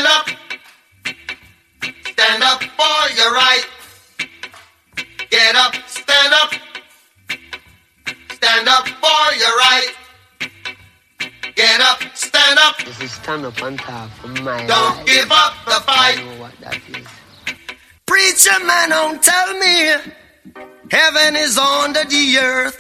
stand up. Stand up for your right. Get up, stand up. Stand up for your right. Get up, stand up. This is stand up and talk for my Don't life. give up the fight. I know what that is. Preacher man, don't tell me heaven is under the earth.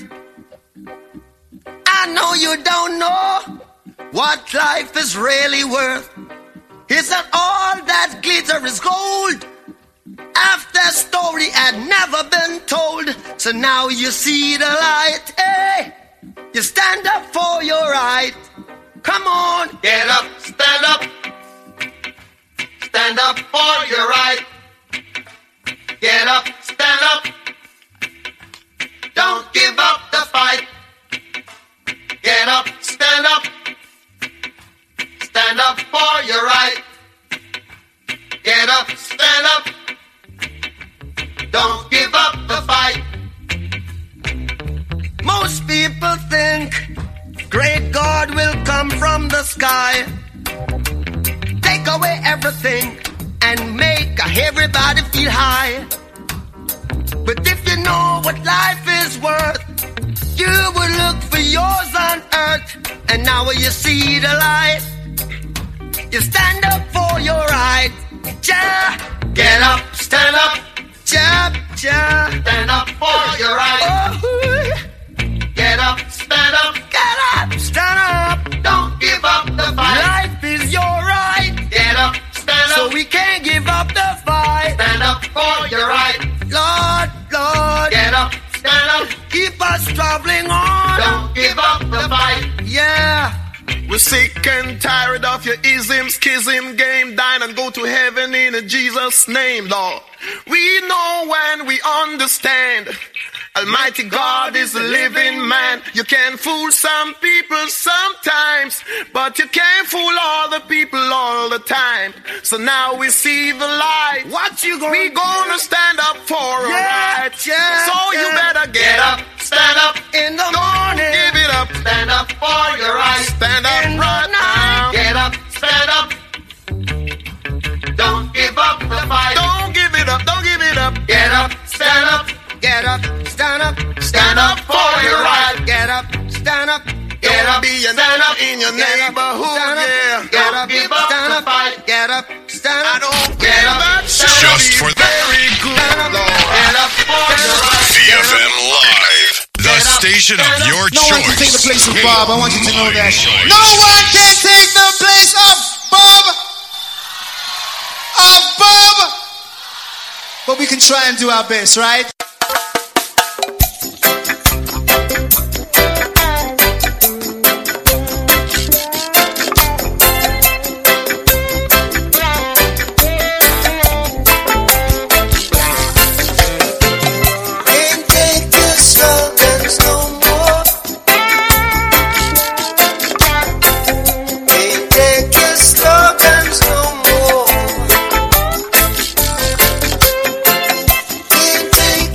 I know you don't know what life is really worth. Is that all that glitter is gold? After story had never been told, so now you see the light. Hey, you stand up for your right. Come on, get up, stand up. Stand up for your right. Get up, stand up. Don't give up the fight. Get up, stand up. Stand up for your right. Get up, stand up. Don't give up the fight. Most people think great God will come from the sky, take away everything and make everybody feel high. But if you know what life is worth, you would look for yours on earth. And now you see the light, you stand up for your right. Ja, get up, stand up. Ja, ja, stand up for your right. Oh. Get up, stand up. Get up, stand up. Don't give up the fight. Life is your right. Get up, stand up. So we can't give up the fight. Stand up for your right. Lord, Lord. Get up, stand up. Keep us traveling on. Don't give up the fight. Yeah. We're sick and tired of your ism, schism, game, dine and go to heaven in Jesus' name, Lord. We know when we understand Almighty God is a living man. You can fool some people sometimes, but you can't fool all the people all the time. So now we see the light. What you gonna We gonna stand up for a right. Yeah, so you better get up, stand up in the Don't morning. give it up. Stand up for your right. Stand up in right the night. now. Get up, stand up. Don't give up the fight. Don't give it up. Don't give it up. Get up, stand up. Get up, stand up. Stand up for your right. Get up, stand up. Get up, Be an stand up in your Get up, neighborhood, stand up. yeah. Get up, give up stand up. Fight. Get up, stand I up. don't Get care up, about stand up. Just for very good, Lord. Get up for your right. VFM Live, the station of your No one can take the place of Bob. I want you to know that. No one can take the place of Bob. Of Bob. But we can try and do our best, right? Can't take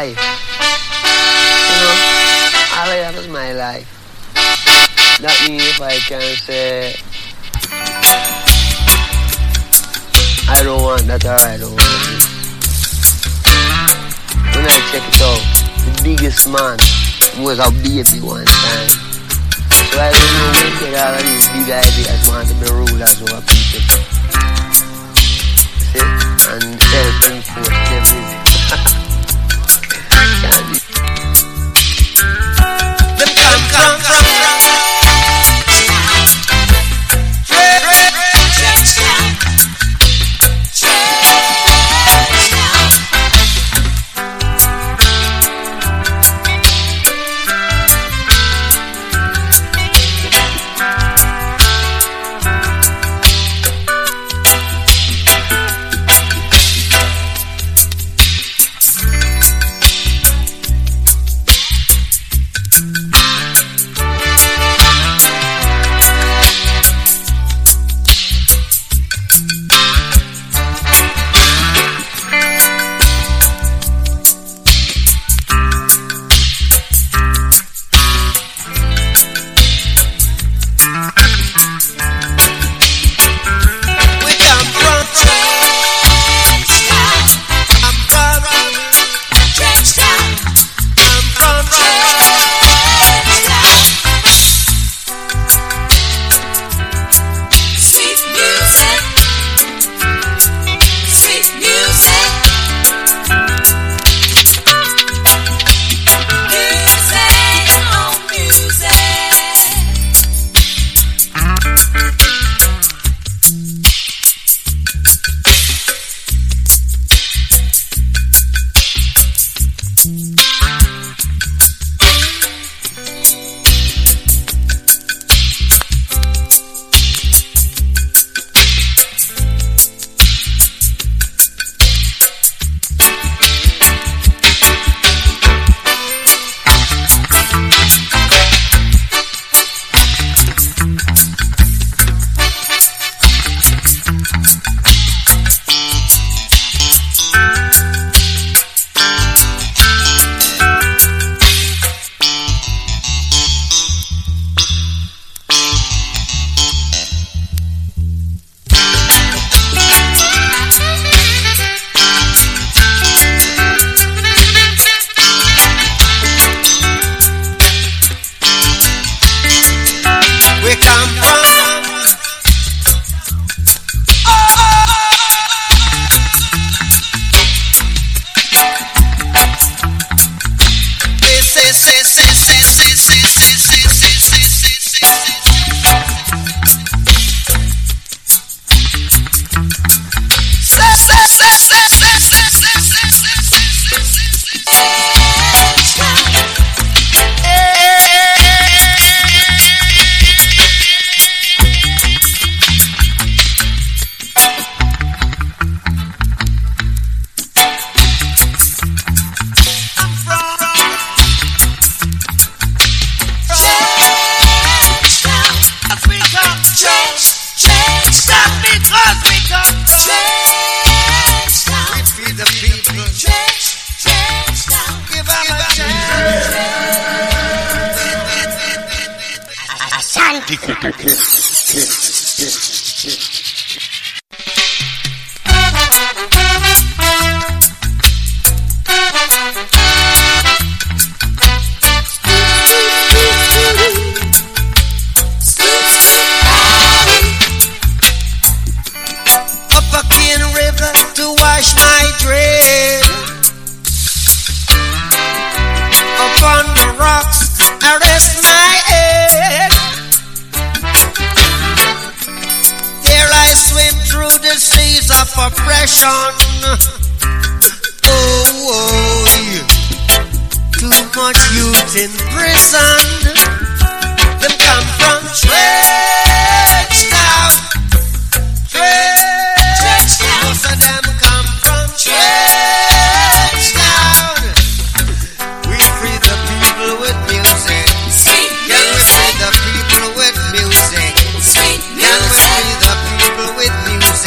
life. You know, all I have is my life. That means if I can say, I don't want that or I don't want it. When I check it out, the biggest man was a baby one time. So I don't know where get all of these big ideas want to be rulers over people. See? And self-enforce everything. Them come from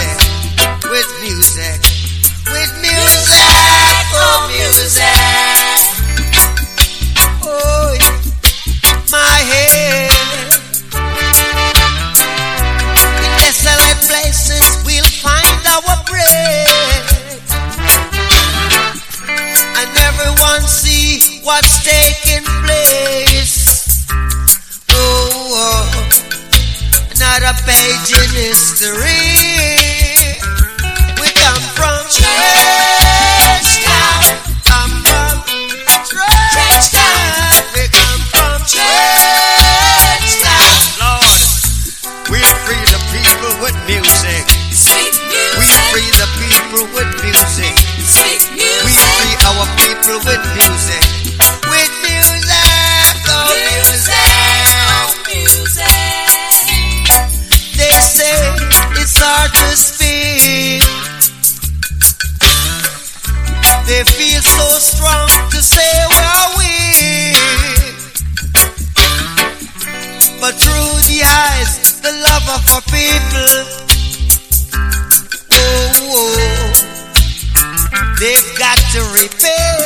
With music, oh music. what's taking place. Oh, another page in history. We come from Trench Town. Come from Trench Town. We come from Trench Town. Lord, we free the people with music. Sweet music. We free the people with music. Sweet music. We free our people with music. With music, oh music. They say it's hard to speak. They feel so strong to say we're weak. But through the eyes, the love of our people, they've got to repay.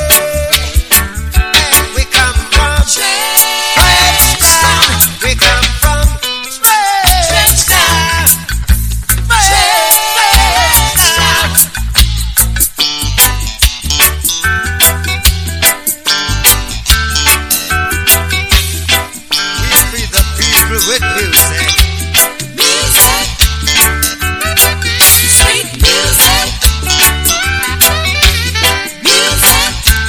We come from Trench Town. We come from Trench Town. Trench Town. We free the people with music. Music. Sweet music. Music.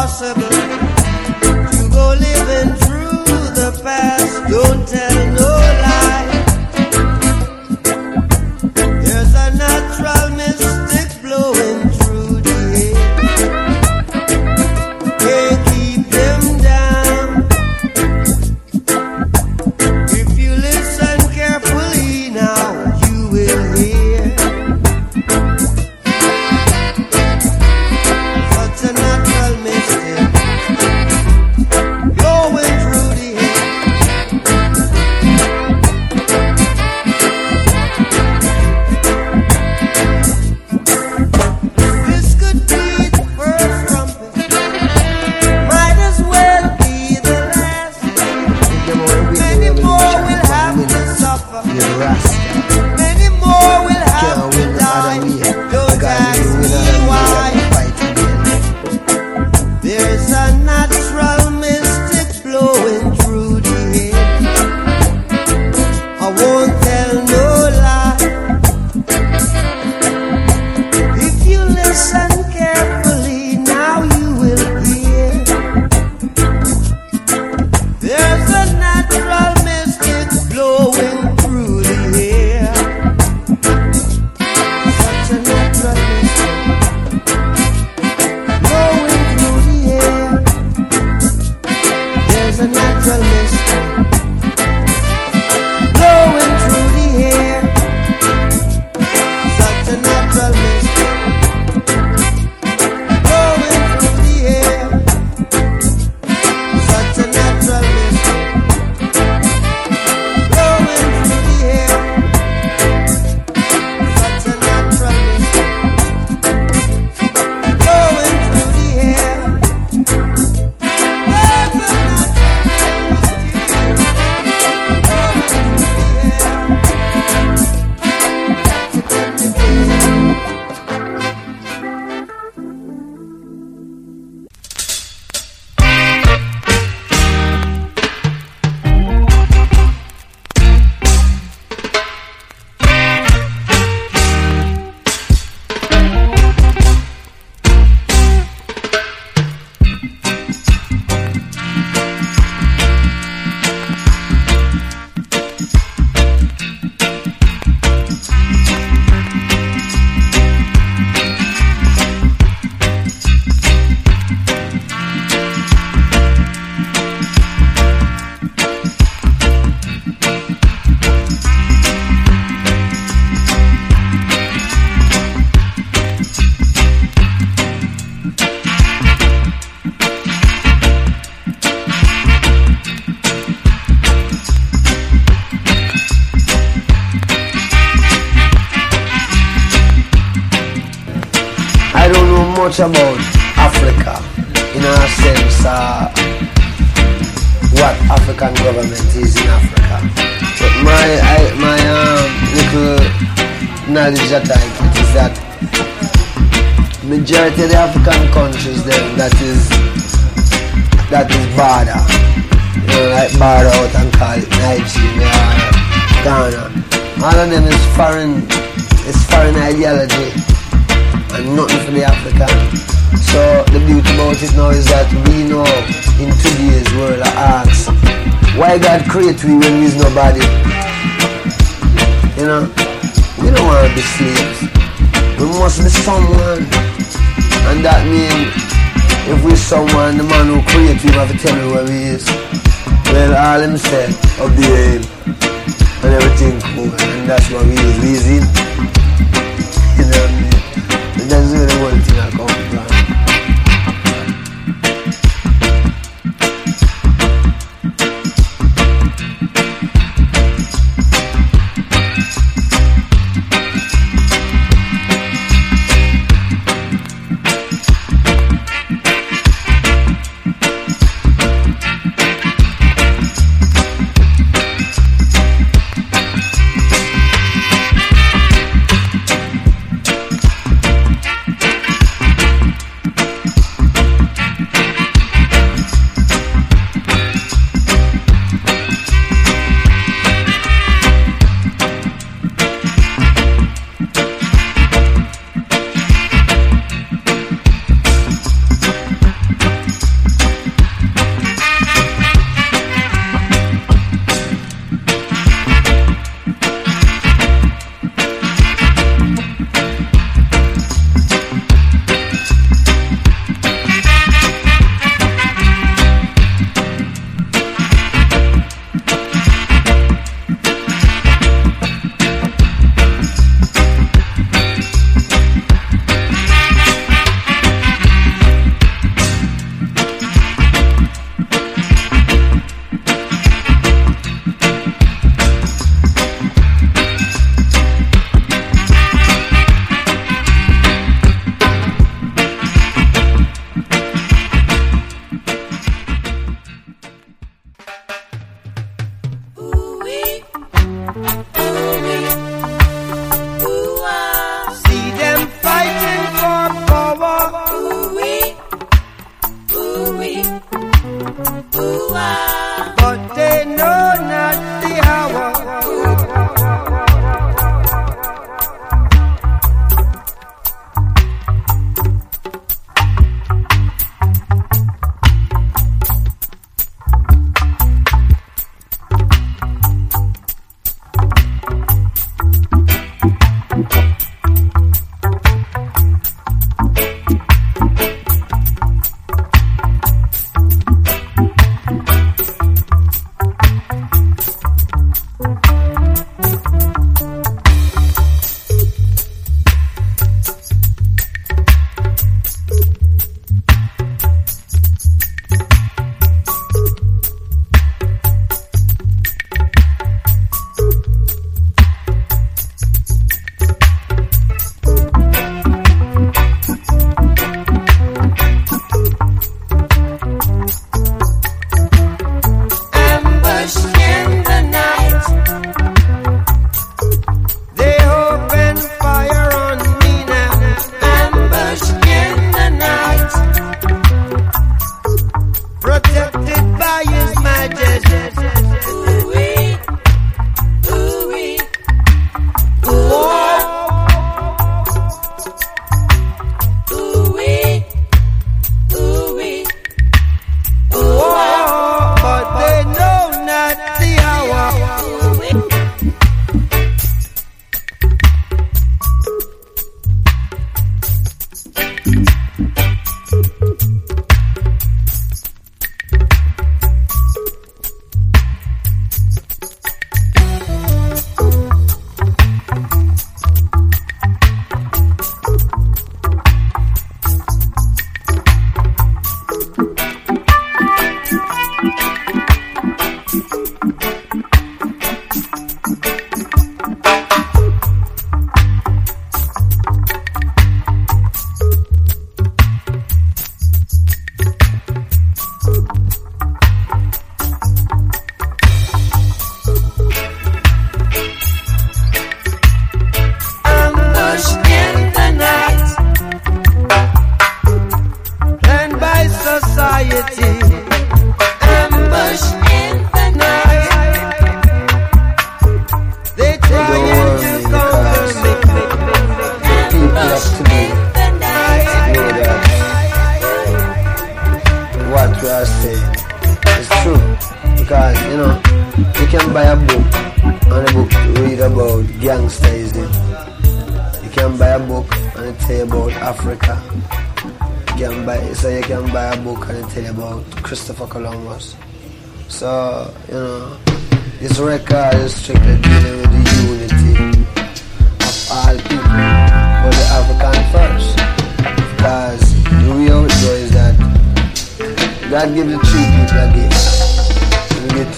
impossible to go living through the past. Don't tell no lie. There's a natural mystic blowing through the air. Can't keep them down. If you listen carefully now, you will hear such a natural mystic blowing through the air. This could be the first trumpet, might as well be the last. Many more will have to suffer, many more will have to die. Don't ask me why. There's a natural mystic blowing through the air. I won't tell no lie. If you listen carefully, now you will hear. There's a natural mystic blowing through the air. Such a natural mystic blowing through the air. There's a natural mystic blowing through the air. Such a natural mystic blowing through the air. Such a natural mystic blowing through the air. Such a natural mystic blowing through the air. There's a I don't know much about Africa in a sense what African government is in Africa. But my little knowledge that I get is that majority of the African countries then that is border. You know, like border out and call it Nigeria, Ghana. All of them is foreign ideology and nothing for the African. So the beauty about it now is that we know in today's world of arts why God created we when we's nobody. You know, we don't want to be slaves. We must be someone. And that means if we're someone, the man who created we have to tell me where he is. Well, all him said, obey him. And everything cool. And that's what we is. We is in. You know what I mean? And that's where the whole thing I come from. but they know not the hour. Christopher Columbus. So, this record is strictly dealing with the unity of all people, but the African first. Because the way how it goes is that God gives the three people a gift. We get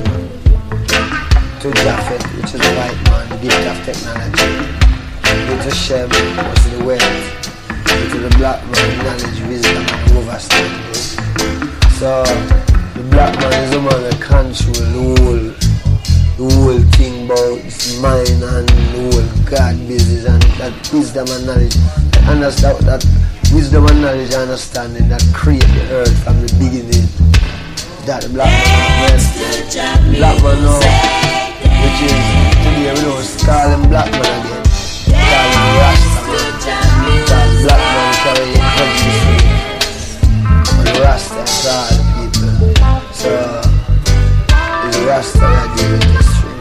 to Japhet, which is the white man, the gift of technology. We get to Shem, which is the wealth. We get to the black man, knowledge, wisdom, and understanding. So, the black man is the man that control the whole thing about his mind and the whole God business and that wisdom and knowledge. And that wisdom and knowledge and understanding that create the earth from the beginning. That the black man the black man now, which is today we know call him black man again. Call him Rasta man. Because black man carry a country. Rasta is all the people. So, it's Rasta that deal with this thing.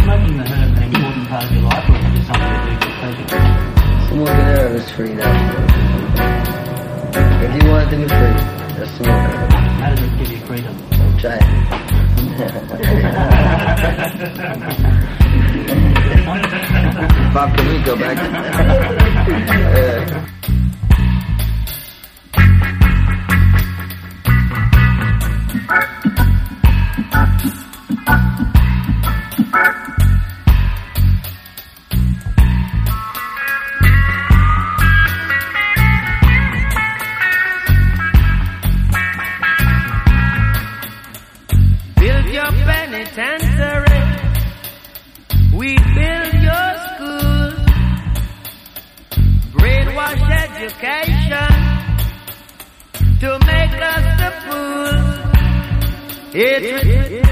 smoking the herb an important part of your life, or is it just something you do for pleasure? Smoking herb is free now. If you want it to be free, just smoke herb. How does it give you freedom? Try it. Bob D'Amico back. Build your penitentiary. We build your schools. Brainwash education to make us the fools. It's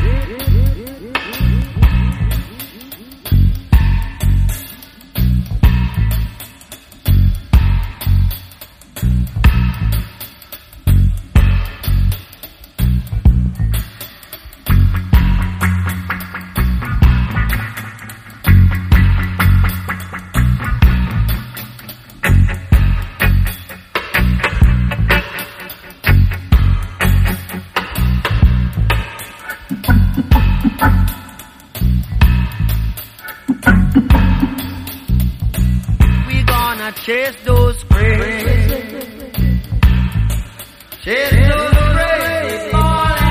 chase those crazy, chase those crazy boys.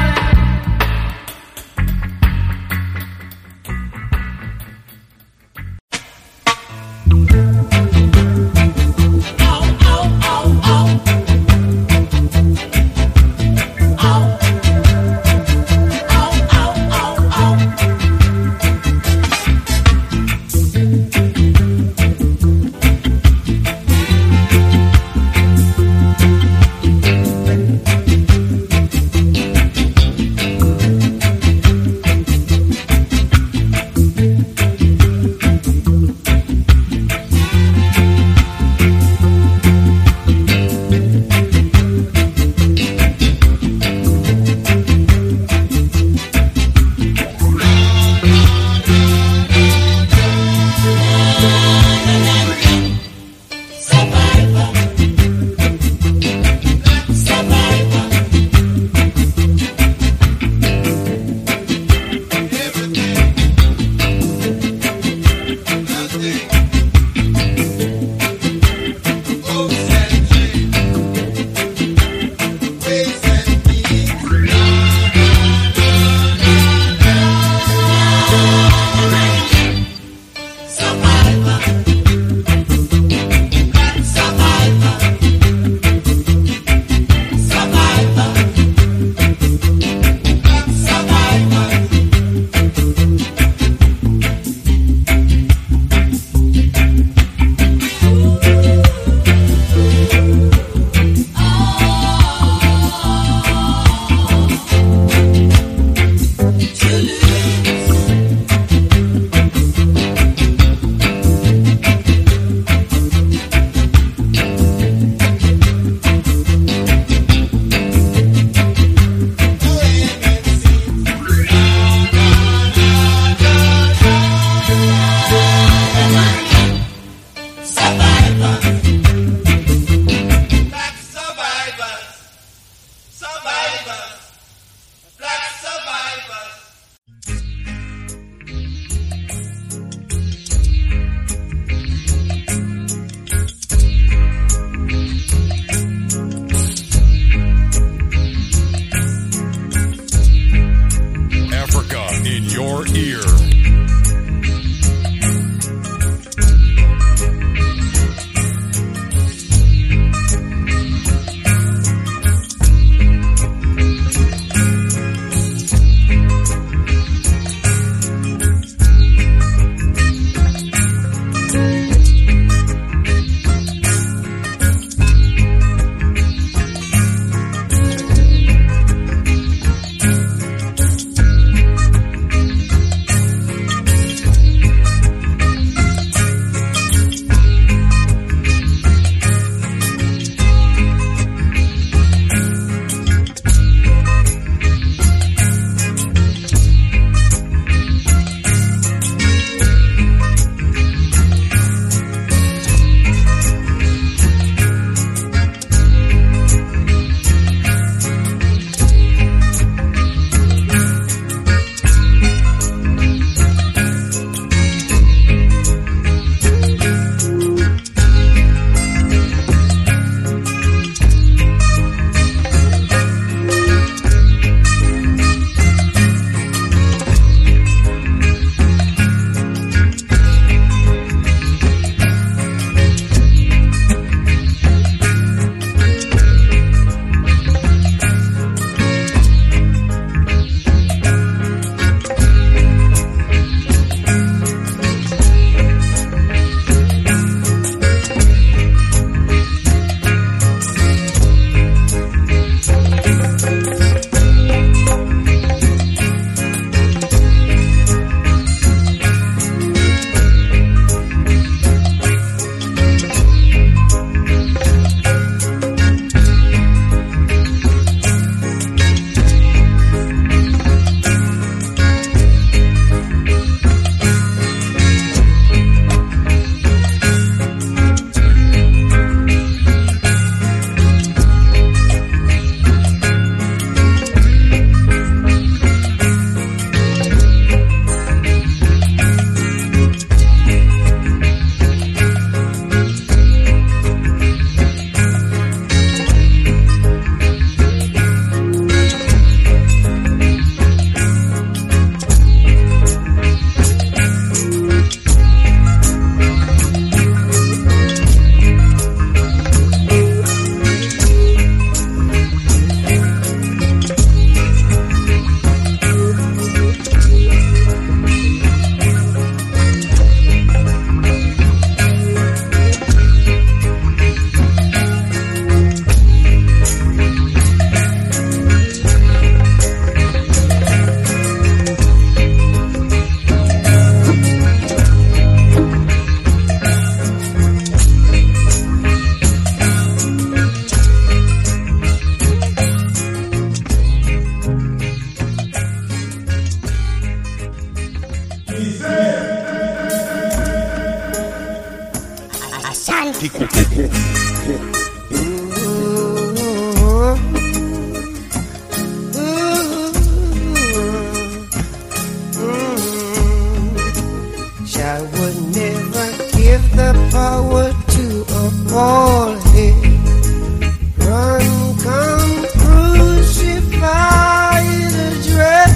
Jah would never give the power to a bald head. Run, come, crucify the dread.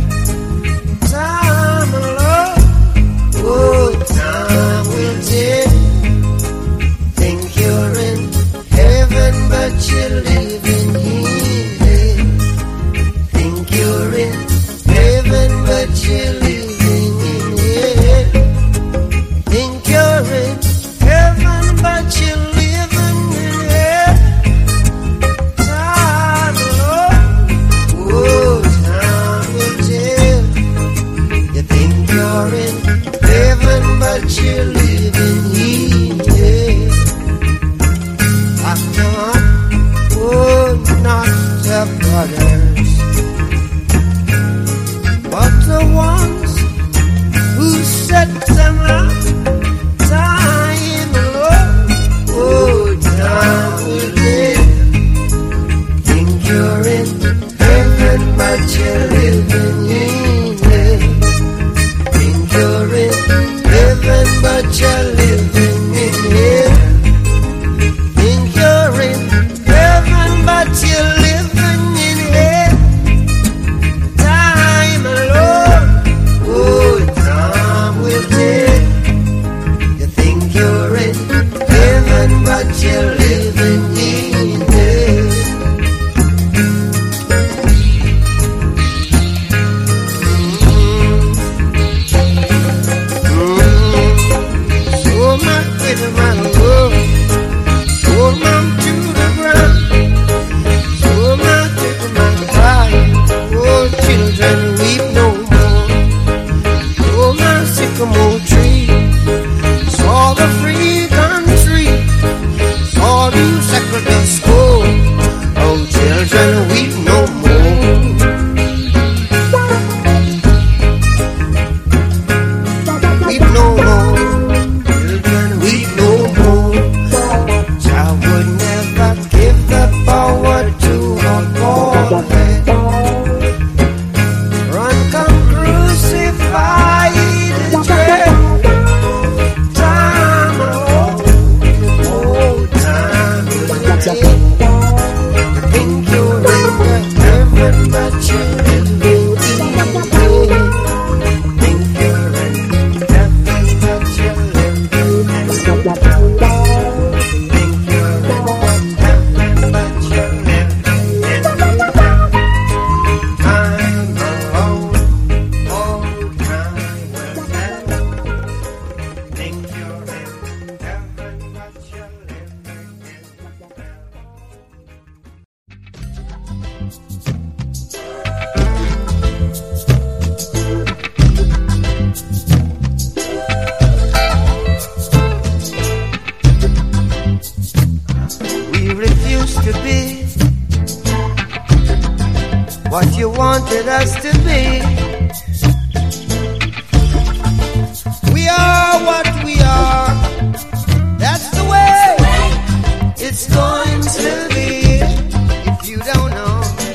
Time alone, oh, time will tell. Think you're in heaven, but you're living here. Think you're in heaven, but you're living here. Think you're in heaven, but you're living here. Time alone, oh, time will tell. You think you're in heaven, but you're living here. Oh, not the brothers, but the ones who set them up. Time alone, oh, time will live. Think you're in heaven, but you're living here. Think you're in heaven, but you're living here. Think you're in heaven, but you're living in here. Time alone, oh, time will tell. You think you're in heaven, but you're living in here. So my baby, my love, so my to the ground, so my baby, my cry. Oh, children, weep no more. Oh, my sycamore tree, saw the free country, saw the sacred school. Oh, children, weep no more. Weep no more. Children, weep no more. Jah would never give the power to a boy. Run, come, crucify the dread. Time alone, oh, time will tell. You think you're in heaven, but you're living here. Think you're in heaven, but you're living here. Think you're in heaven, but you're living in time alone. Oh, time will tell. Think you're in heaven, but you're living in We refuse to be what you wanted us to be. We are what we are. That's the way it's going to be. If you don't know,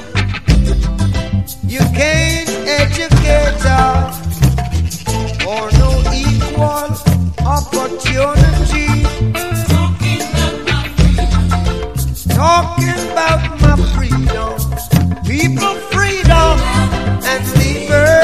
you can't educate us for no equal opportunity. Talking about my freedom, people freedom and liberty.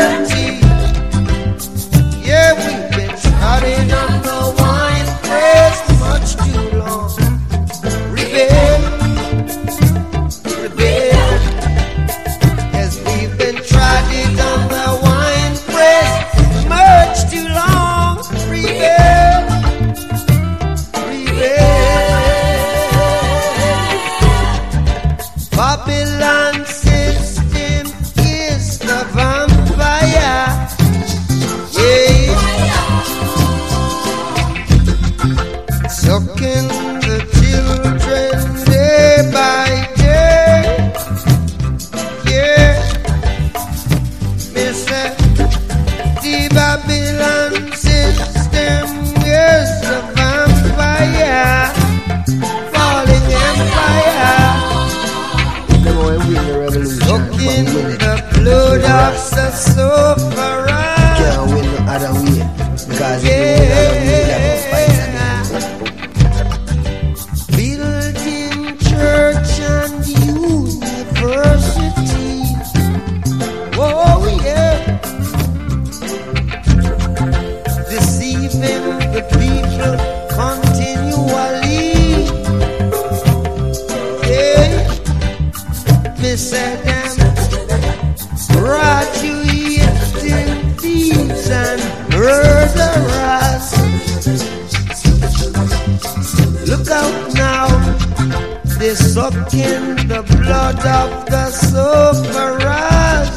Soak in the blood of the sufferers.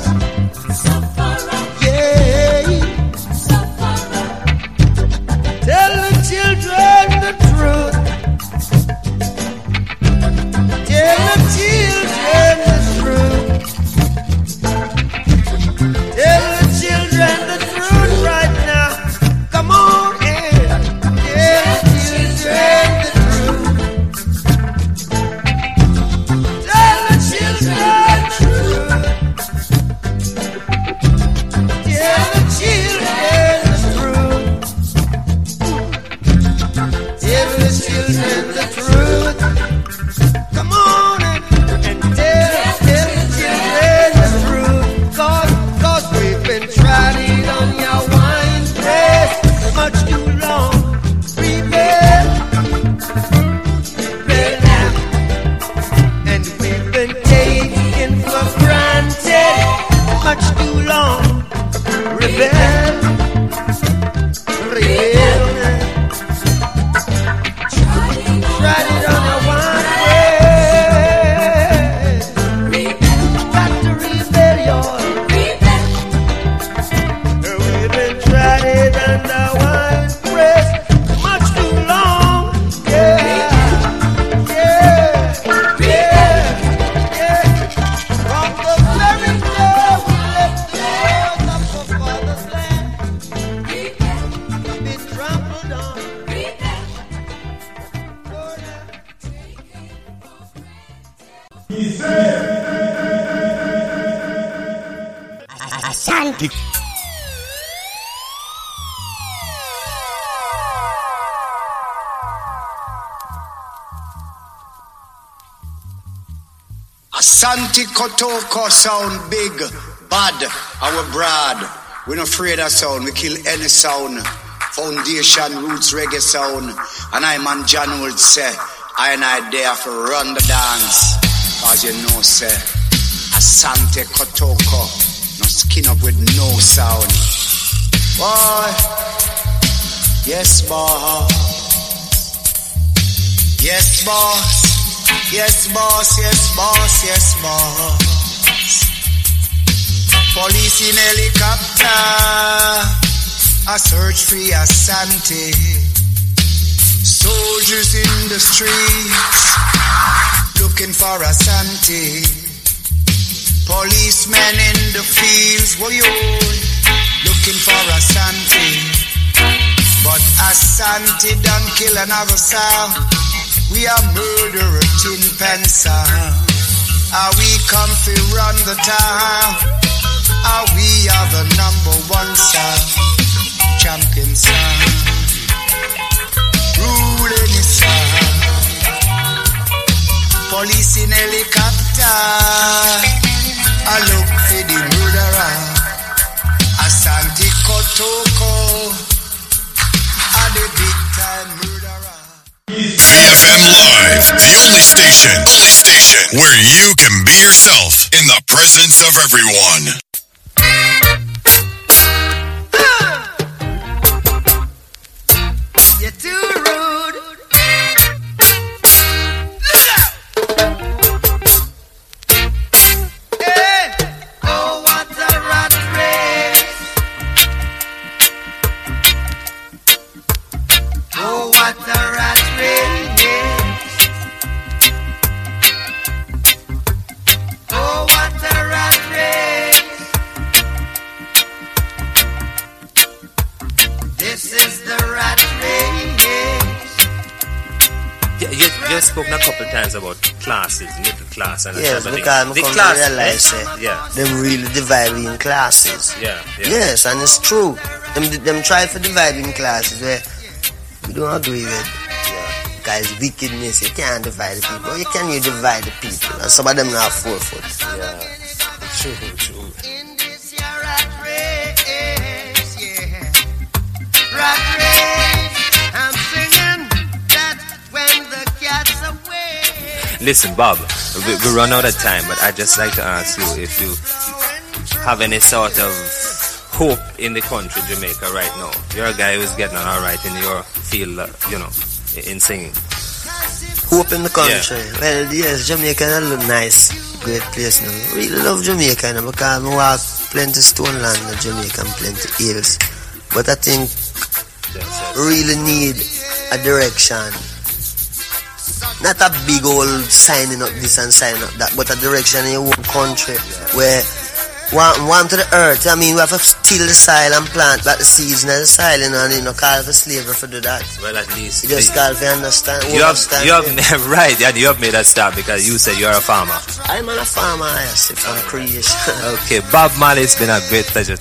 Yeah. Tell the children the truth. Tell the children the truth. Tell the children the truth right now. Come on in. Tell the children the truth. Tell the children the truth. Tell the children the truth. Tell the children the truth. Come on and tell the children the truth. Cause we've been trying on your wine press much too long. Rebel now. And we've been taken for granted much too long. Rebel now. Tried it on your wine press. Got to rebel, y'all. We've been trying it on the wine press much too long. Yeah. From the very day we left the shores of our father's land, we've been trampled on. Asante. Asante Kotoko sound big, bad, our broad. We not afraid of sound, we kill any sound. Foundation, roots, reggae sound. And I man John would say, I and I there for run the dance. Cause you know say, Asante Kotoko, no skin up with no sound. Boy, yes boss. Yes boss. Yes, boss, yes, boss, yes, boss. Police in helicopter, a search for Asante. Soldiers in the streets, looking for Asante. Policemen in the fields, looking for Asante. But Asante done kill another sound. We are murderer tin pensa. We come to run the town. We are the #1 sound. Champion sound. Ruling the sound. Police in helicopter. I look for the murderer. Asante Kotoko. The big time murderer. AFM Live, the only station where you can be yourself in the presence of everyone. You're too rude. Hey, oh, what a rat race. Oh, what a rat race. Oh, what a rat race. This is the rat race. You spoke a couple times about classes, middle class, and yes, the because I class realize them really divide in classes. Yeah. Yes, and it's true. Them try for dividing classes where we don't agree with. Because wickedness, you can't divide the people. You can divide the people, and some of them not 4 foot. Yeah, true. In this year rat race, yeah. Rat race, I'm singing that when the cat's away. Listen, Bob, we run out of time, but I'd just like to ask you if you have any sort of hope in the country, Jamaica, right now. You're a guy who's getting on all right in your field, in singing. hope in the country. Well, yes, Jamaica is a nice, great place now. Really love Jamaica now because I walk plenty stone land in Jamaica and plenty hills. But I think really need a direction. Not a big old signing up this and signing up that, but a direction in your own country where warm to the earth. I mean, we have to till the soil and plant back the seeds in the soil, you know, and you know, call for slavery for do that. Well, at least you just call for understand. You have right, and you have made that start because you said you're a farmer. I'm a farmer, yes, from creation. Okay, Bob Marley, it's been a great pleasure.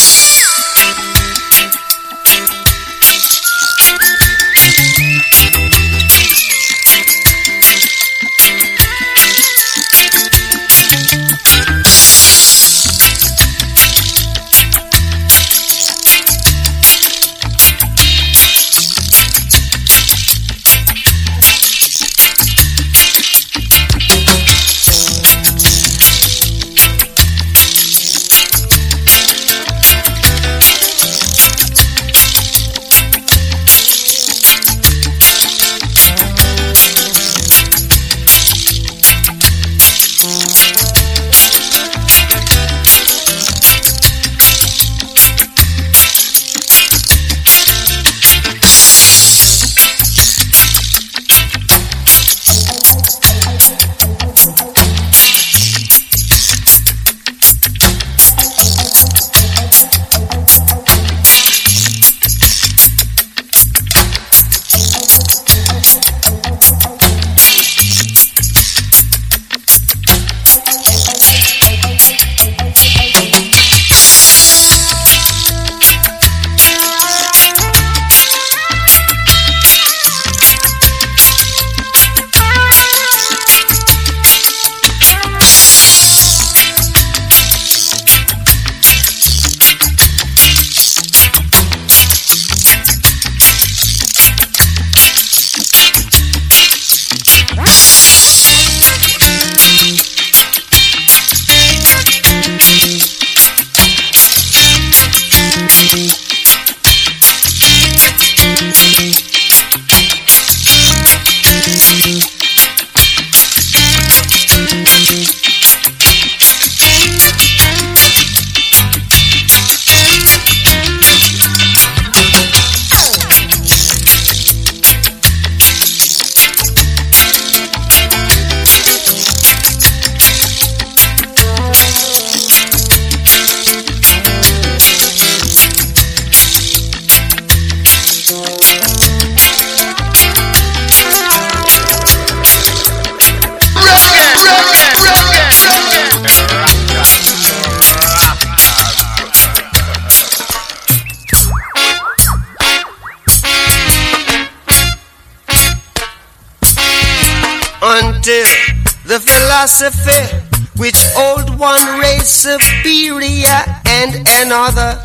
Until the philosophy which hold one race superior and another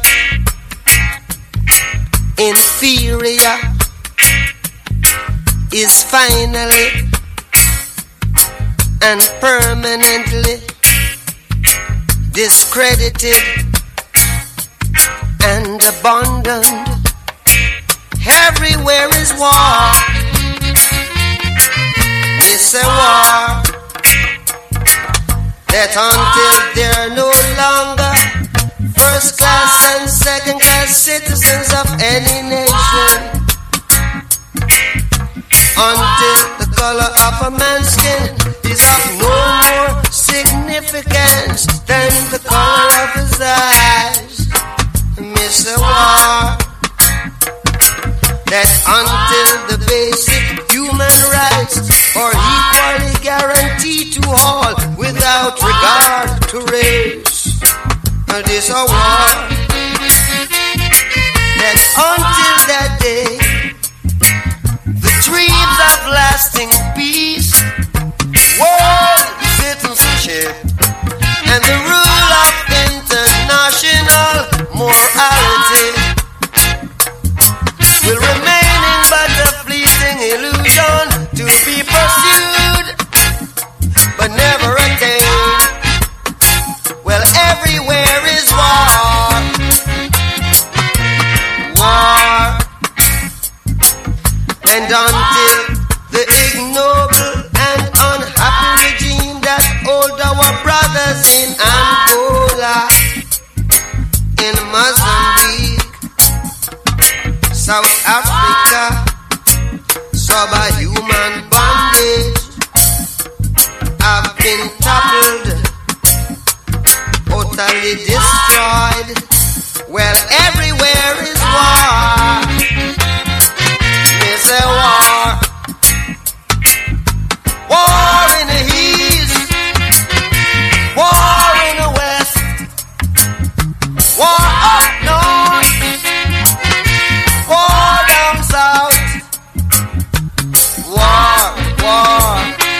inferior is finally and permanently discredited and abandoned. Everywhere is war. It's a war that until they're no longer first class and second class citizens of any nation, until the color of a man's skin is of no more significance than the color of his eyes. It's a war that until the basic human rights are equally guaranteed to all without regard to race. It is a war that until that day the dreams of lasting peace, world citizenship, and the rule of international morality will remain in but a fleeting illusion to be pursued but never attained. Well, everywhere is war, war, and until the ignorant ignoble and unhappy regime that hold our brothers in Angola, in Mozambique, South Africa, subhuman bondage have been toppled, utterly destroyed. Well, everywhere is war. It's a war. War in the east, war in the west, war up north, war down south, war,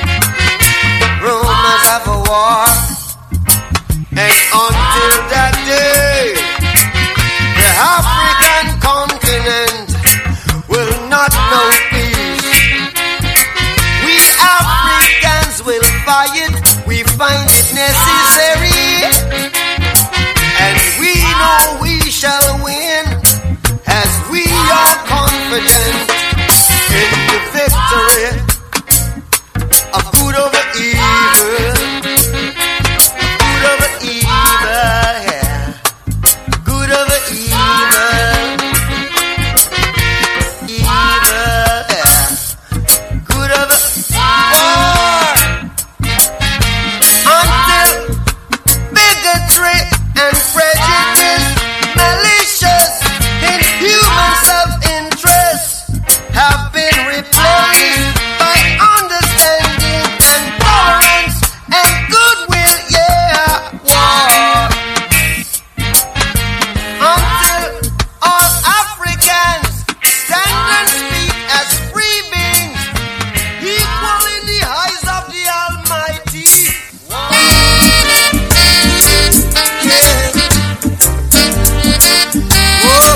rumors of a war, and until that day, the African continent will not know peace. We Africans will fight, we find it necessary, and we know we shall win, as we are confident in the victory of good over evil, good over evil, yeah, good over evil, yeah, good over war, until bigotry and prejudice, malicious, inhuman self-interest have been replaced by understanding and tolerance and goodwill, yeah, war. Until all Africans stand and speak as free beings, equal in the eyes of the Almighty. War. Whoa.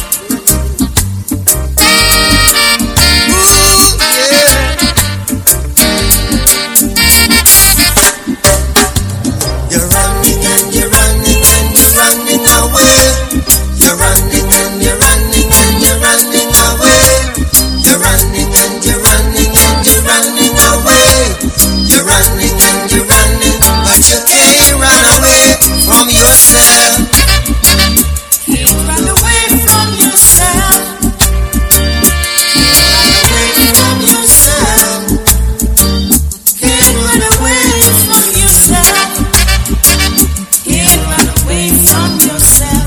You're running and you're running and you're running away. You're running and you're running and you're running away. You're running and you're running and you're running away. You're running and you're running, but you can't run away from yourself. Can't run away from yourself. Can't run away from yourself. Can't run away from yourself. Can't run away from yourself.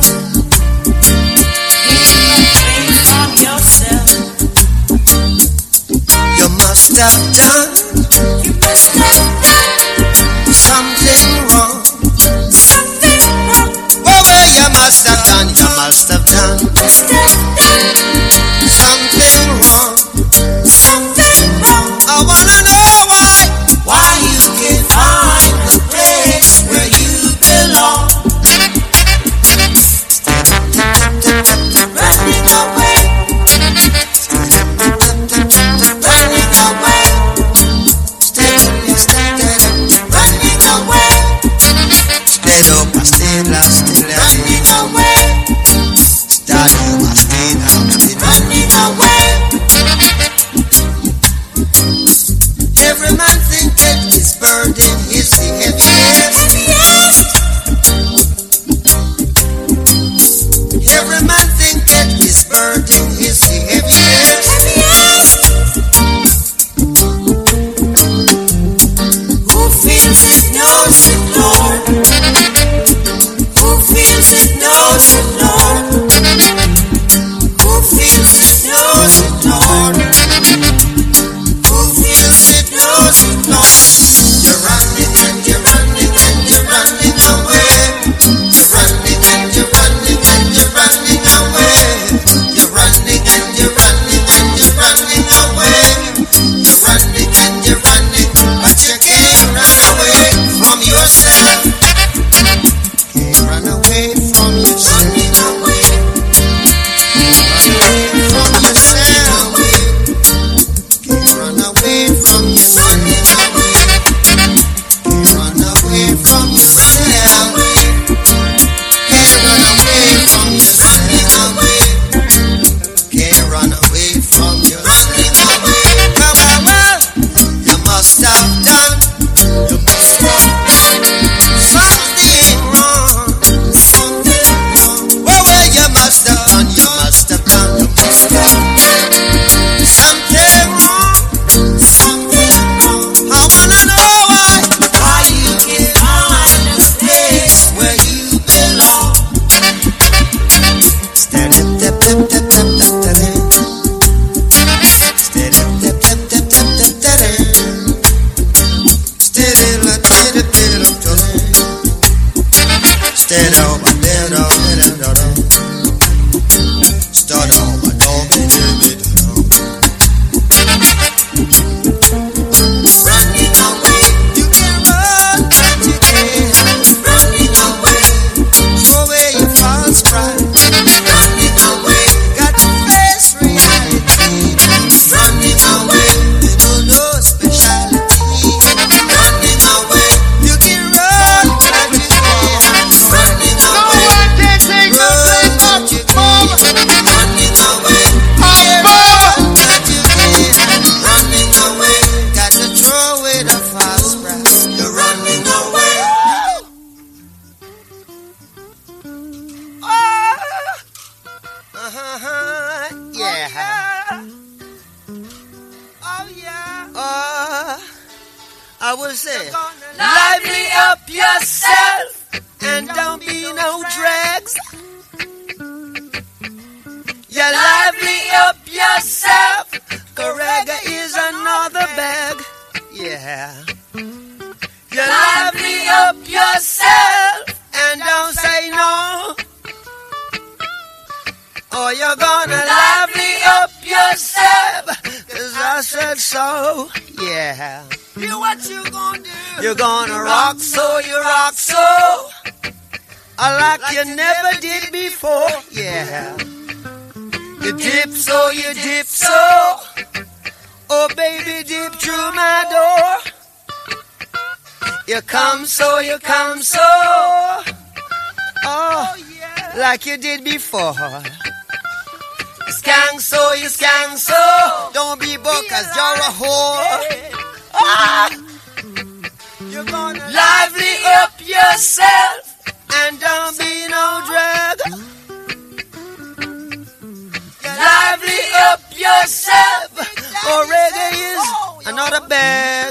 Can't run away from yourself. You must have done. You must have done something wrong. Something wrong. Oh, well, you must have done. You must have done. Must have done something wrong. Something wrong. I wanna know why. Why you can't find the place where you belong. Running away. Running away. Running away. I will say, lively up yourself and don't be no drags. You lively up yourself. Correga is another bag. Yeah. You lively up yourself and don't say no. Or you're gonna lively up yourself. 'Cause I said so. Yeah. You what you gonna do? You're gonna rock so you rock so. Like you never did before. Yeah. You dip so you dip so. Oh baby, dip through my door. You come so you come so. Oh, like you did before. Skank so you skank so. Don't be broke 'cause you're a whore. Ah. You're gonna lively up yourself and don't be no drag. Lively up yourself. Correga is another bag.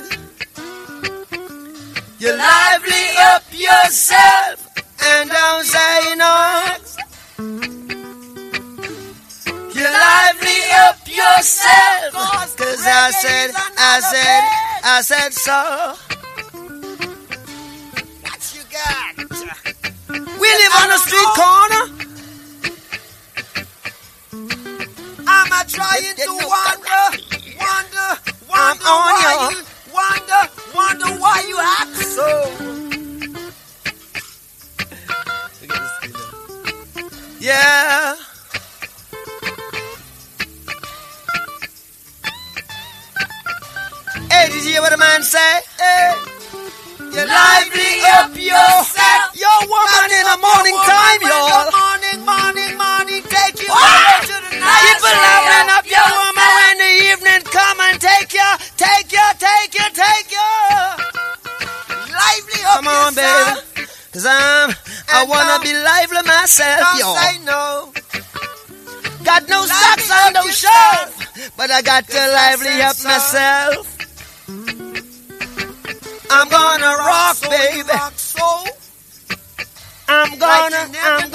You lively up yourself and don't say no. You lively up yourself. 'Cause I said so. What you got? We live on a street corner. I'm a trying to wonder I'm on why you. Wonder why you act so. Yeah. Hey, did you hear what the man say? Hey. You lively up yourself. Yo, woman in the morning time, y'all. Morning, take you to the night. People lining up your woman when the evening come and take you. Lively up come on, yourself. baby. 'Cause I wanna be lively myself, Don't y'all. say no. Got no socks on, no shirt, but I got to lively up myself. I'm gonna rock, baby. I'm gonna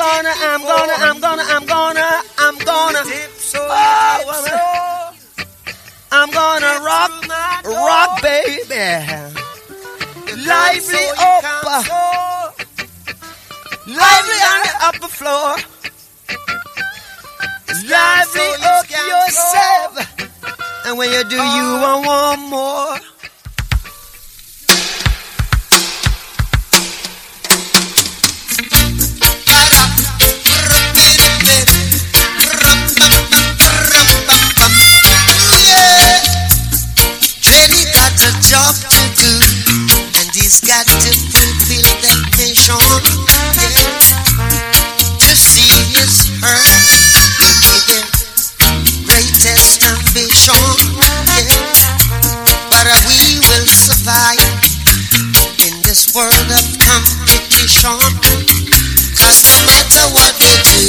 rock, baby. Lively up, lively on the upper floor. Lively up yourself, and when you do, you want more. Job to do, and he's got to fulfill that mission, yeah. To see his hurt be the greatest ambition, yeah. But we will survive in this world of competition, 'cause no matter what we do,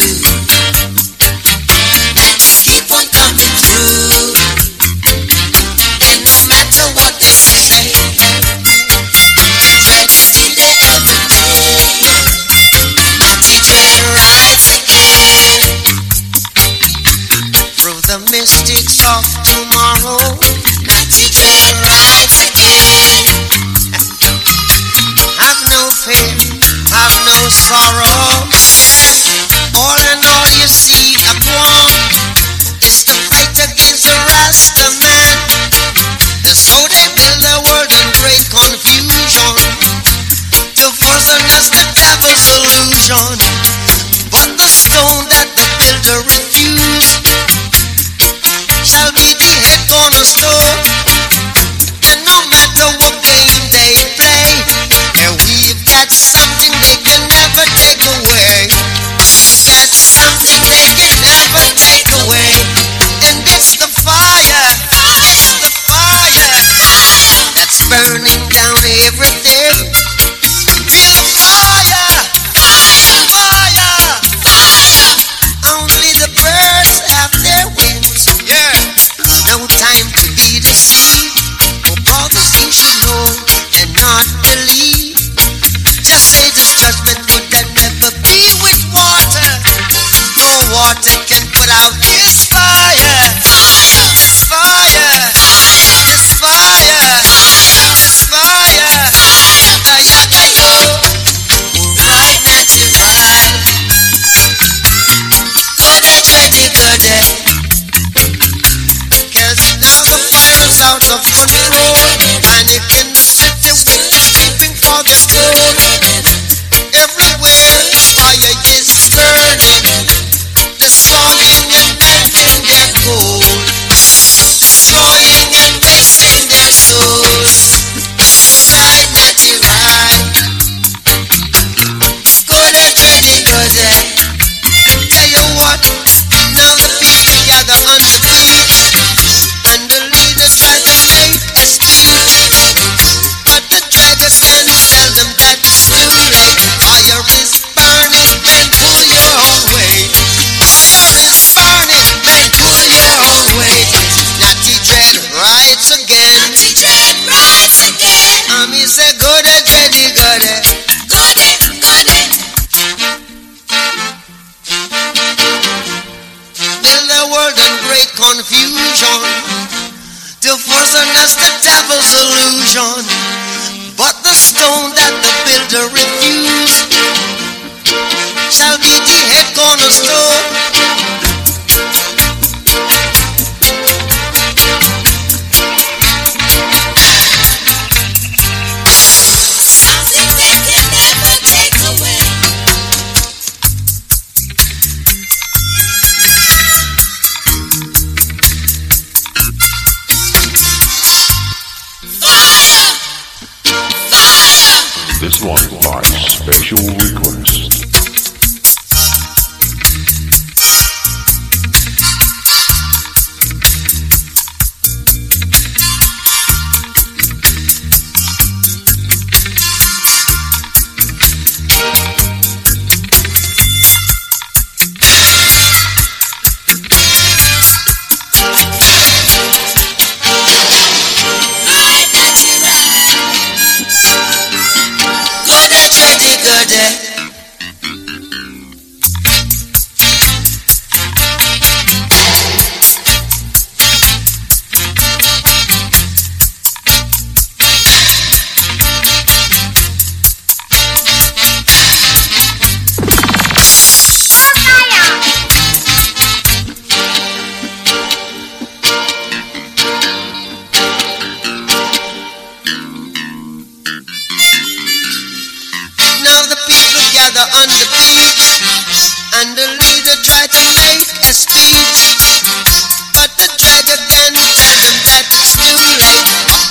let's keep on coming through. And no matter what they say, yesterday of the day, my today rise again. Through the mystics of tomorrow, my today rise again. Have no fear, have no sorrow. All in all you see I want is to fight against the Rasta man. That's how they build the world in great confusion. To further us the devil's illusion. But the stone that the builder refused shall be the head cornerstone. And no matter what game they play, and we've got something they can never take away. That's something they can never take away. And it's the fire. It's the fire that's burning down everything. Real fire, fire. Only the birds have their wings. Yeah. No time to be out of control, panic in the city, witches hoping for the gold. Everywhere fire is burning, destroying and taking their gold, destroying and wasting their souls. Good right, mighty right. Good and pretty good. Tell you what, now the people gather on the beach, and the leaders try to make a speech, but the dragons stand and tell them that it's too late. Fire is burning, man, pull your own weight. Fire is burning, man, pull your own weight. Natty Dread rides again. Natty Dread rides again. Me say good and dready, good it. Good it, good it. Build a world in great confusion to force on us the devil's illusion, but the stone that the builder refused shall be the head cornerstone. Something they can never take away. This one by special request. On the beach, and the leader tried to make a speech, but the dragon again tell them that it's too late.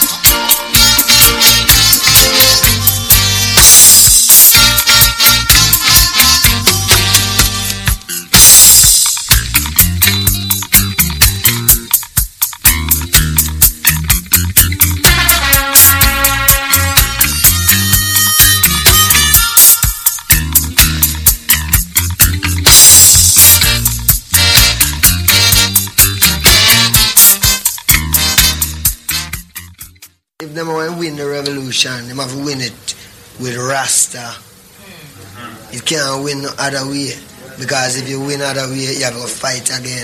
If them want to win the revolution, they have to win it with Rasta. You can't win no other way, because if you win other way, you have to fight again.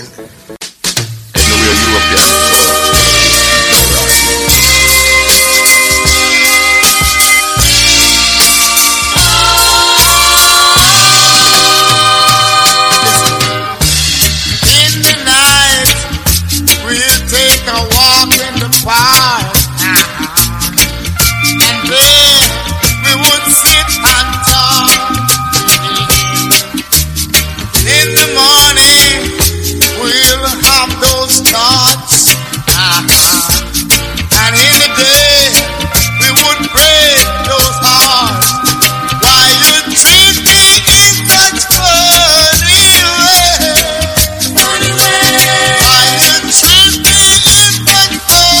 In the night, we'll take a walk in the park. And there we would sit and talk. In the morning we'll have those thoughts. And in the day we would pray those hearts. Why you treat me in such funny way? Why you treat me in such funny way?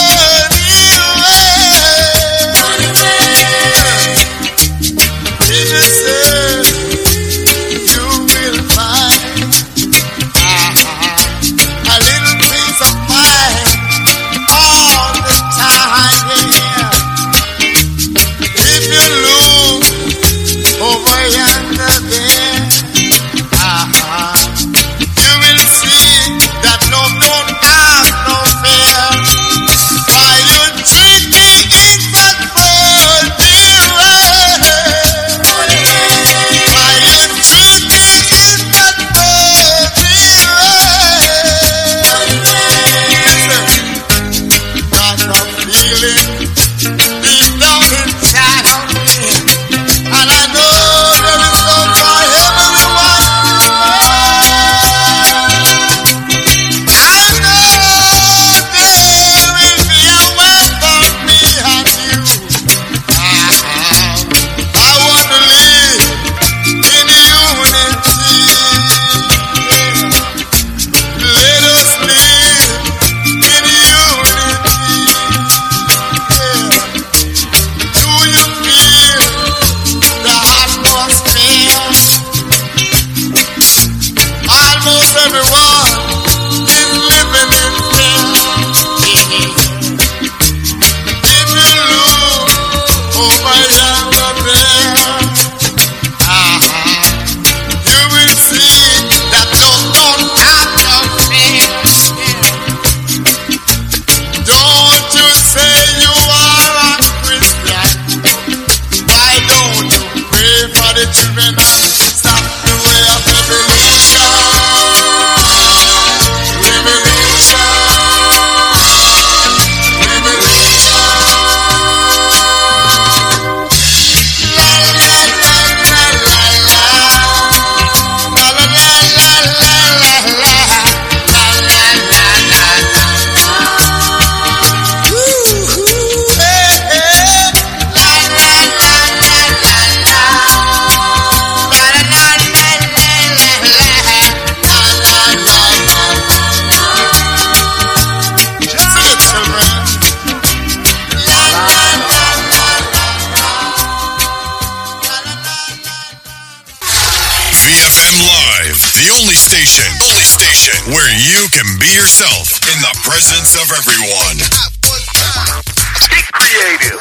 station where you can be yourself in the presence of everyone. Get creative.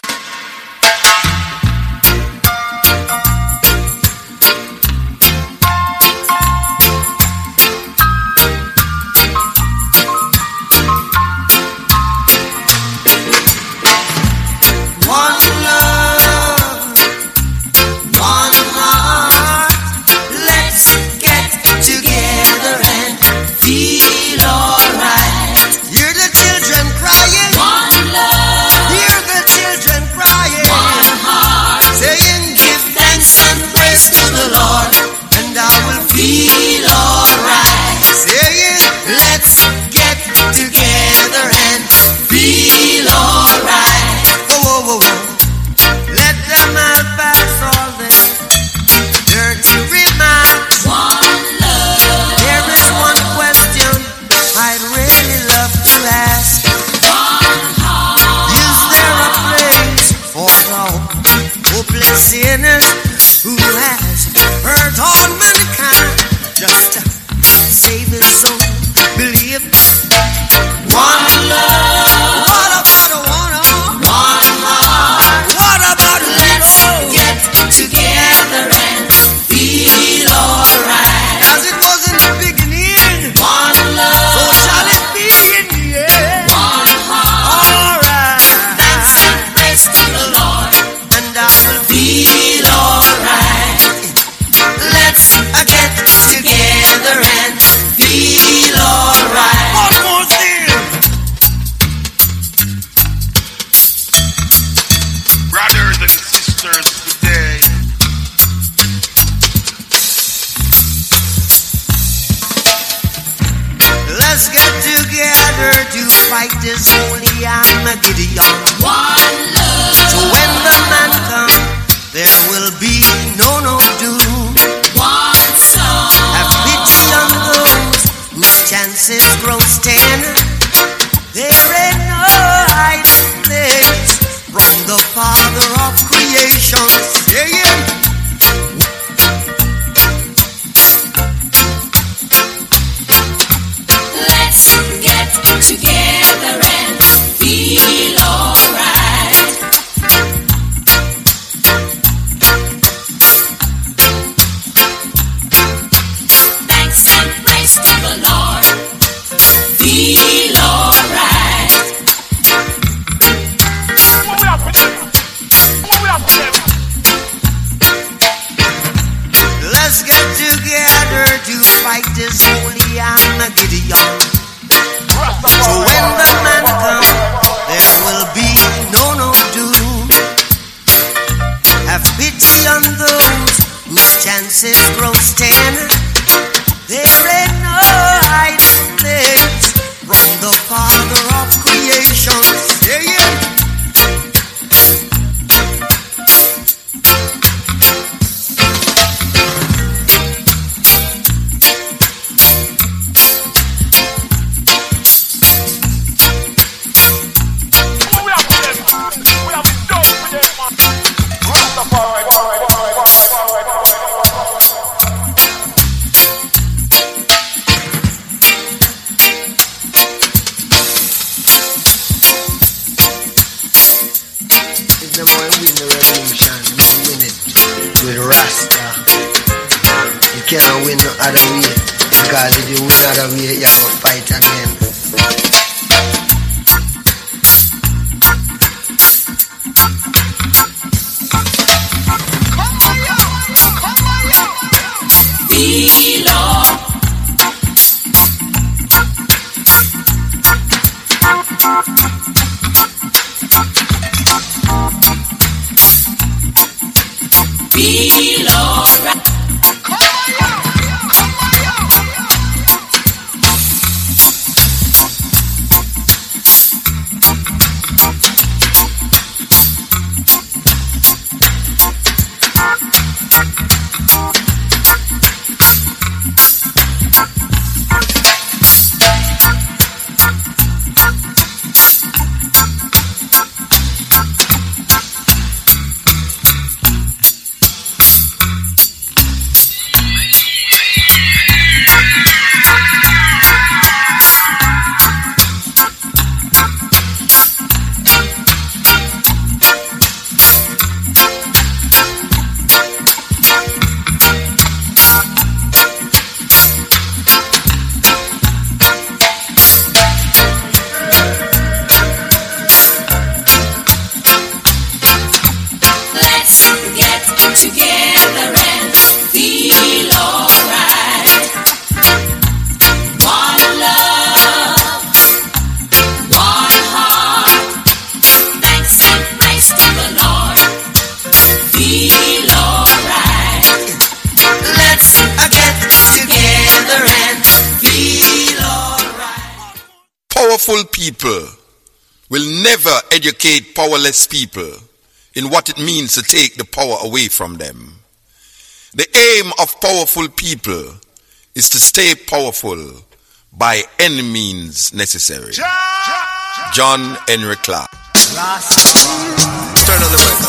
people will never educate powerless people in what it means to take the power away from them. The aim of powerful people is to stay powerful by any means necessary. John Henry Clark. Turn on the mic.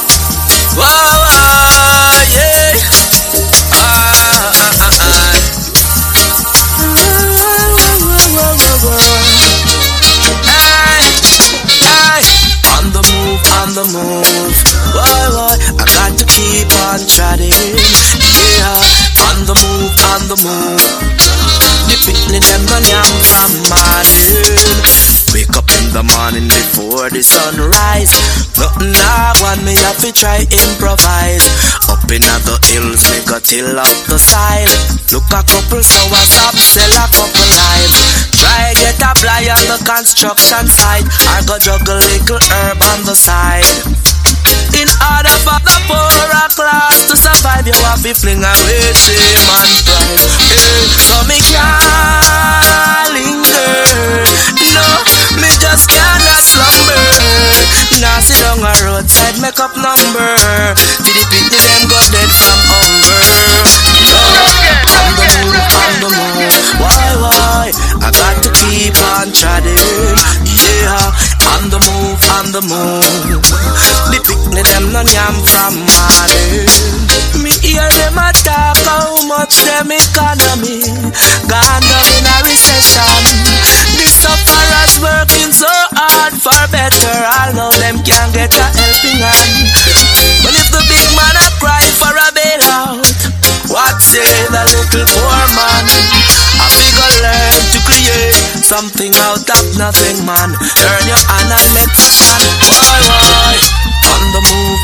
On the move, why, I got to keep on trotting, yeah, on the move, the picnic them done yam from morning, wake up in the morning before the sunrise, nothing I want me have to try improvise, up in the hills me go till up the side, look a couple so I stop, sell a couple lives, try get a fly on the construction site, I go juggle little herb on the side. In order for the poorer class to survive, you have to fling away shame and pride. Hey, so me can't linger, no, me just cannot slumber. Now sit down a roadside, make up number. To the people them go dead from hunger. On the move, why? I got to keep on treading, yeah. On the move. The picnic them none yam from morning. Me hear them a talk how much them economy gone down in a recession. The sufferers working so hard for better, although them can't get a helping hand. But if the big man a cry for a bailout, what say the little poor man? I figure learn to create something out of nothing, man. Turn your hand and let's stand. Why? On the move.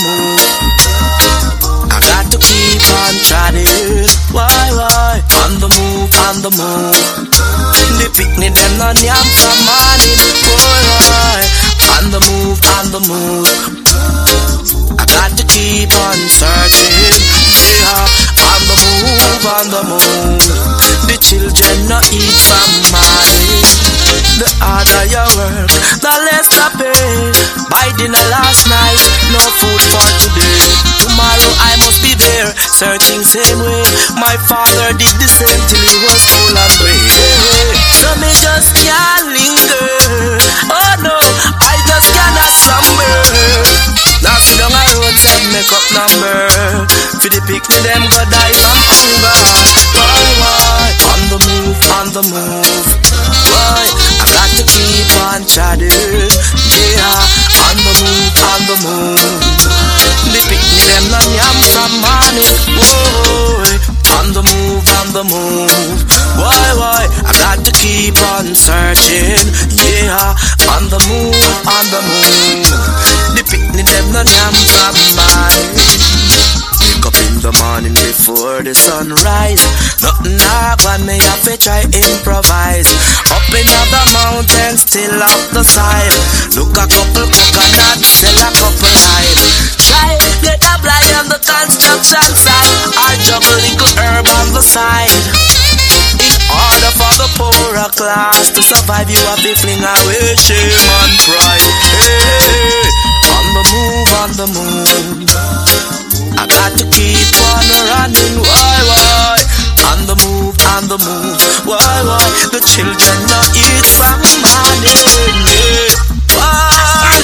I got to keep on trotting. Why? On the move. The picnic them none yam from morning. Why? On the move. I got to keep on searching. Yeah, on the move. The children no eat from morning. The harder you work, the less the pay. By dinner last night, no food for today. Tomorrow I must be there, searching same way. My father did the same till he was old and gray. So me just can't linger. Oh no, I just cannot slumber. Now sit down a roadside, make up number. For the picnic them go die from hunger. Why? On the move. Why? I got to keep on treading. Yeah, on the move. The picnic them none yam from morning. Whoa, on the move. Why? I got to keep on searching. Yeah, on the move. The picnic them none yam from morning. Wake up in the morning before the sunrise. Nothing I want me have to try improvise. Up in the mountain, still up the side. Look a couple coconut, sell a couple live. Try get a fly on the construction site. I juggle little herb on the side. In order for the poorer class to survive, you have to fling away shame and pride. Hey, on the move. I got to keep on running, why? On the move. Why? The children not eat from morning. Why?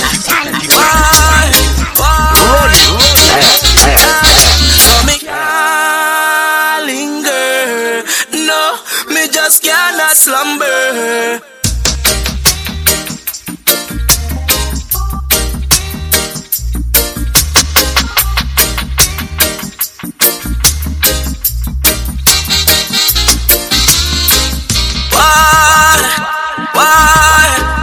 So me can't linger. No, me just cannot slumber. Why?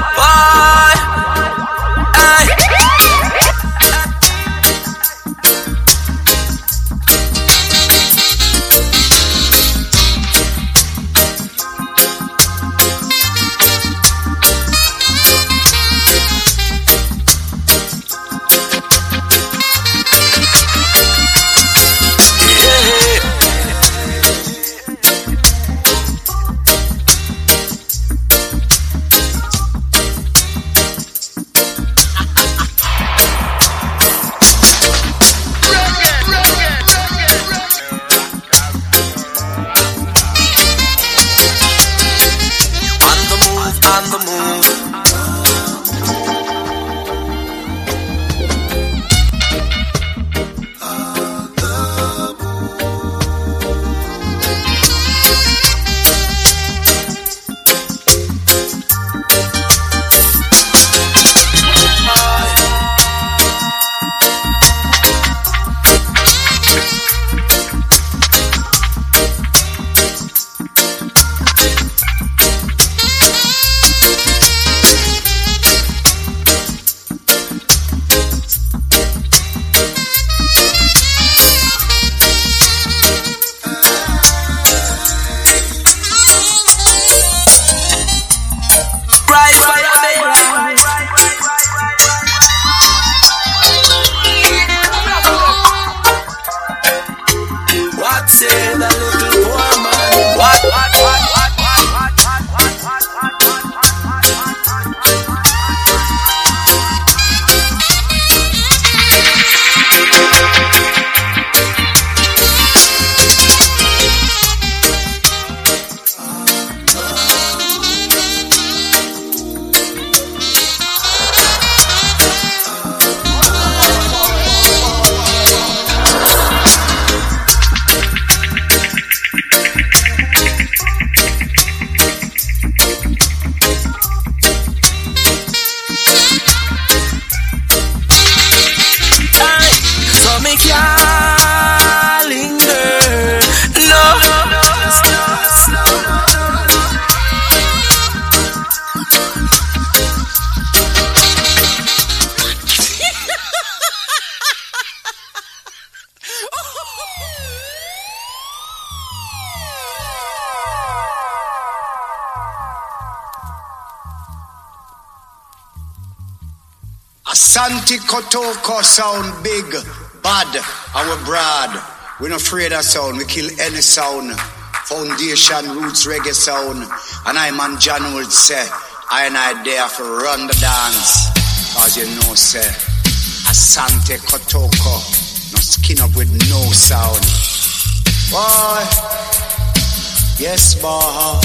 Santi Kotoko sound big, bad, our broad. We not afraid of sound, we kill any sound. Foundation, roots, reggae sound. And I man John would say, I and I there for run the dance. Cause you know, say, Asante Kotoko, no skin up with no sound. Boy, yes boss,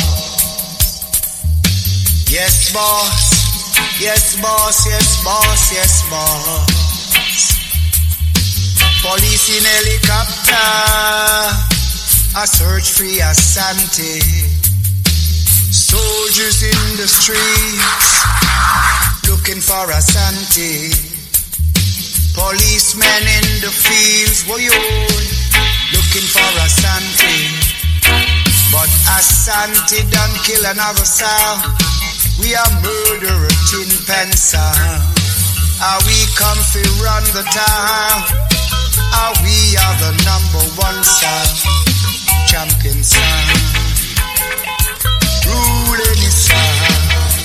yes boss, yes boss, yes boss, yes boss. Police in helicopter, a search for Asante. Soldiers in the streets, looking for Asante. Policemen in the fields, looking for Asante. But Asante done kill another sound. We are murderer tin pensa. We come to run the town. We are the #1 sound, champion sound, ruling the sound.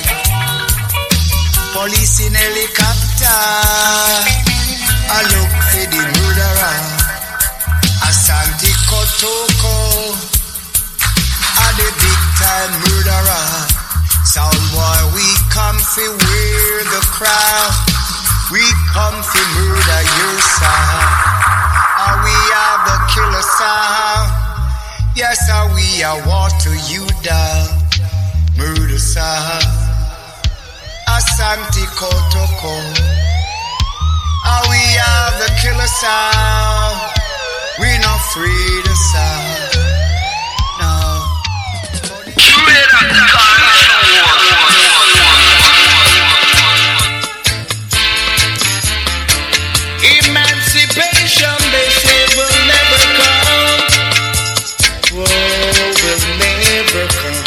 Police in helicopter, I look for the murderer. Asante Kotoko, the big time murderer. Sound boy, we come to wear the crown. We come to murder your sound. We are the killer sound. Yes, we are water you down. Murder sound. Asante Kotoko. We are the killer sound. We not free the sound. No. Emancipation, they say, will never come. Whoa, will never come.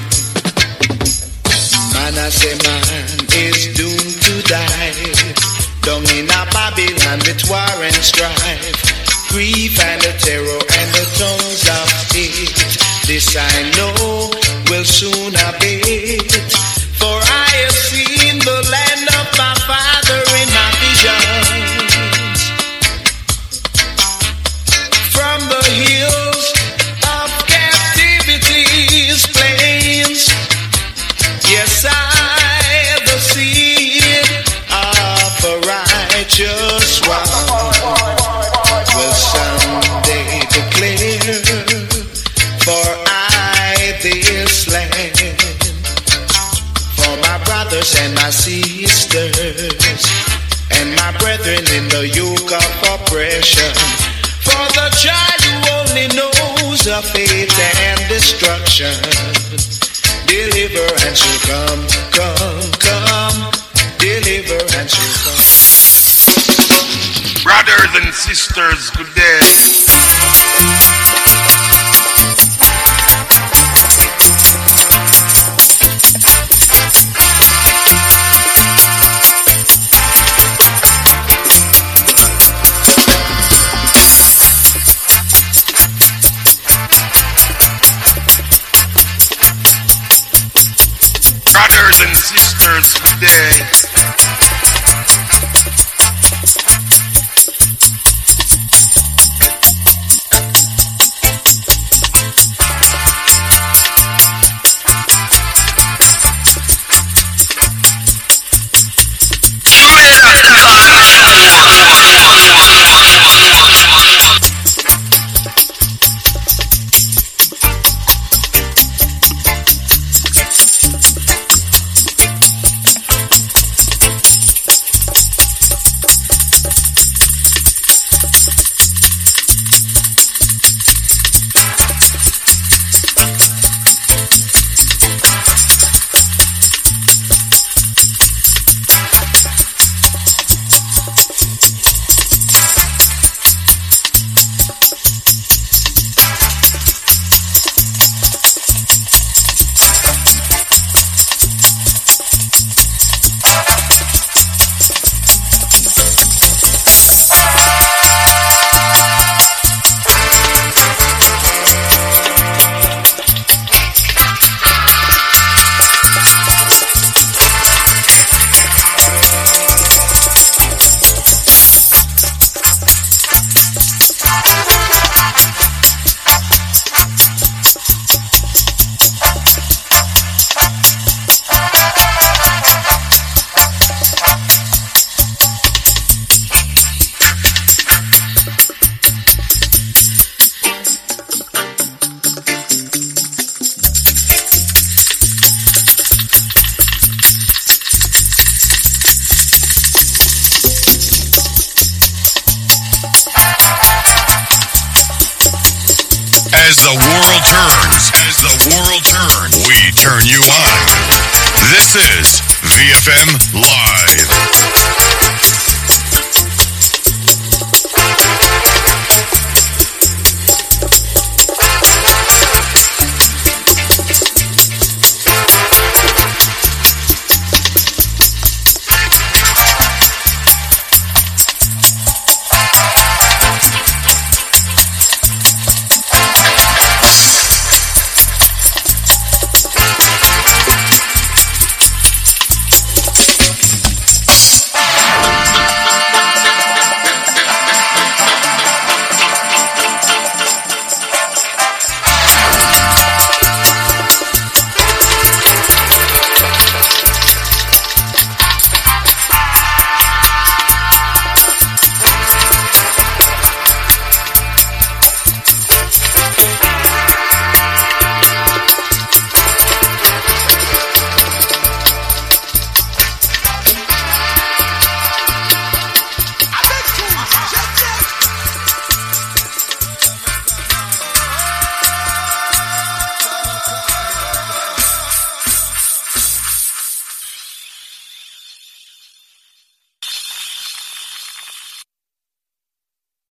Man, I say man is doomed to die. Down in a Babylon with war and strife, grief and the terror and the tongues of hate. This I know will soon abate. For I have seen the land of my father in my visions. From the hills of captivity's plains, yes, I have seen of a righteous one will someday declare, for I this land, for my brothers and my sisters, and my brethren in the yoke of oppression, for the child who only knows of fate and destruction. Deliverance will come, come, come. Deliverance will come. Brothers and sisters, good day. Brothers and sisters, good day. the world turns, we turn you on. This is VFM Live.